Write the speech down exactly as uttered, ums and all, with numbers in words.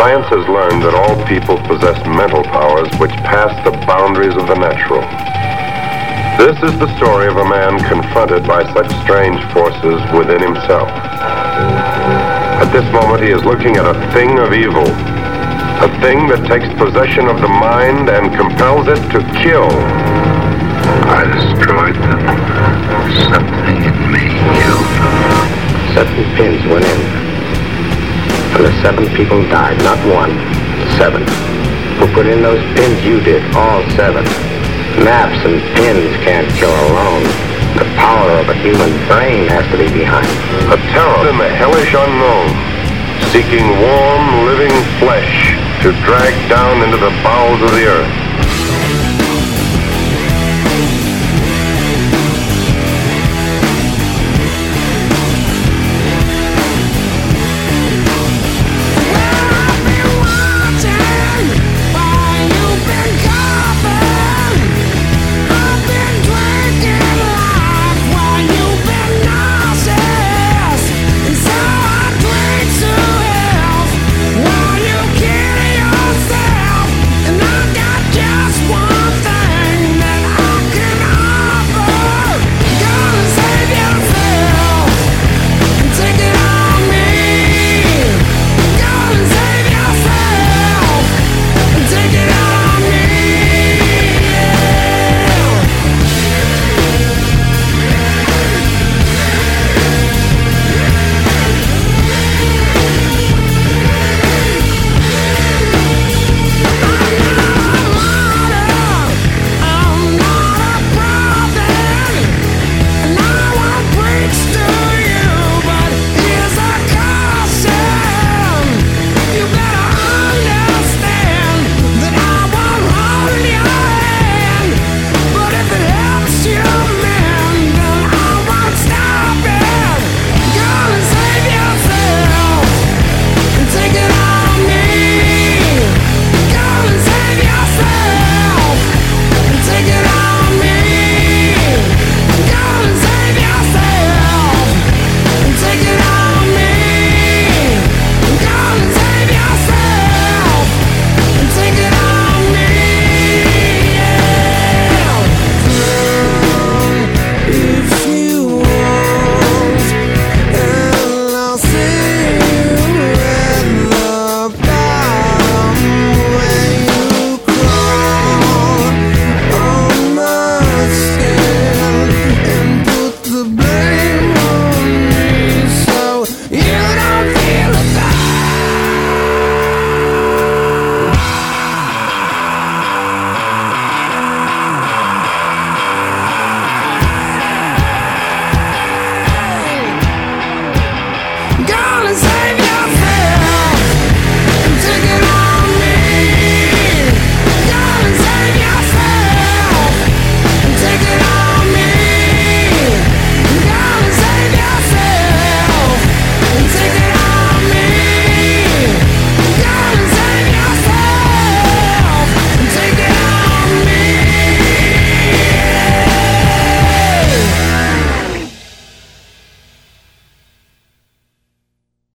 Science has learned that all people possess mental powers which pass the boundaries of the natural. This is the story of a man confronted by such strange forces within himself. At this moment, he is looking at a thing of evil, a thing that takes possession of the mind and compels it to kill. I destroyed them. Something in me killed them. Seven pins went in. And the seven people died, not one, seven. Who put in those pins? You did, all seven. Maps and pins can't kill alone. The power of a human brain has to be behind. A terror in the hellish unknown, seeking warm, living flesh to drag down into the bowels of the earth.